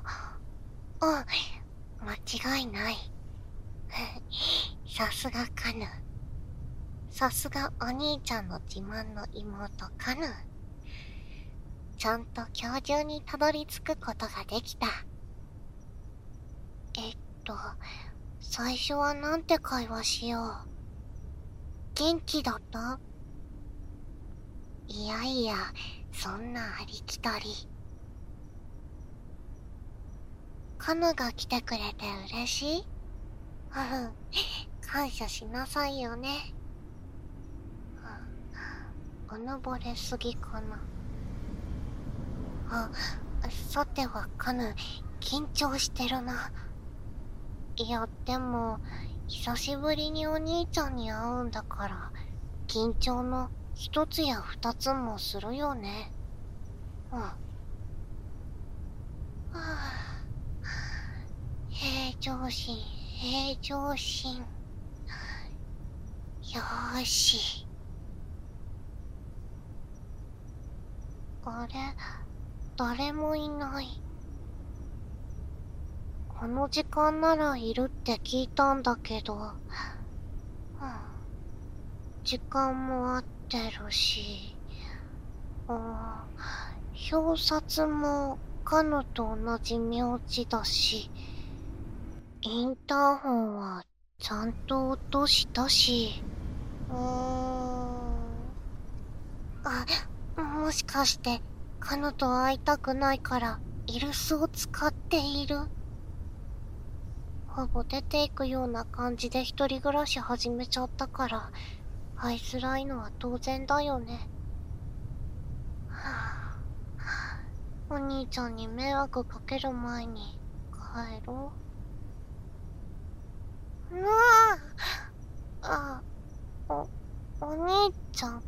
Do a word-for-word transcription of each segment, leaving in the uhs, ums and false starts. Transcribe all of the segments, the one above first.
うん、間違いない。さすがカヌ。さすがお兄ちゃんの自慢の妹カヌ。ちゃんと今日中にたどり着くことができた。えっと、最初はなんて会話しよう。元気だった？いやいや、そんなありきたり。カヌが来てくれて嬉しい？ふふ、感謝しなさいよね。うぬぼれすぎかな。あ、さてはカヌ、緊張してるな。いや、でも、久しぶりにお兄ちゃんに会うんだから、緊張の一つや二つもするよね。うん。はあ、平常心、平常心。よーし。あれ、誰もいない。この時間ならいるって聞いたんだけど、うん、時間も合ってるし、うん、表札もカヌと同じ名字だし、インターホンはちゃんと音したし、うーん、あ、もしかしてカヌと会いたくないからイルスを使っている？ほぼ出ていくような感じで一人暮らし始めちゃったから会いづらいのは当然だよね。はあ、お兄ちゃんに迷惑かける前に帰ろう。うわあ、あ、お、お兄ちゃん。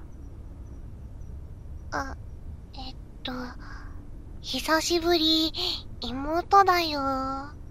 あ、えっと、久しぶり、妹だよ。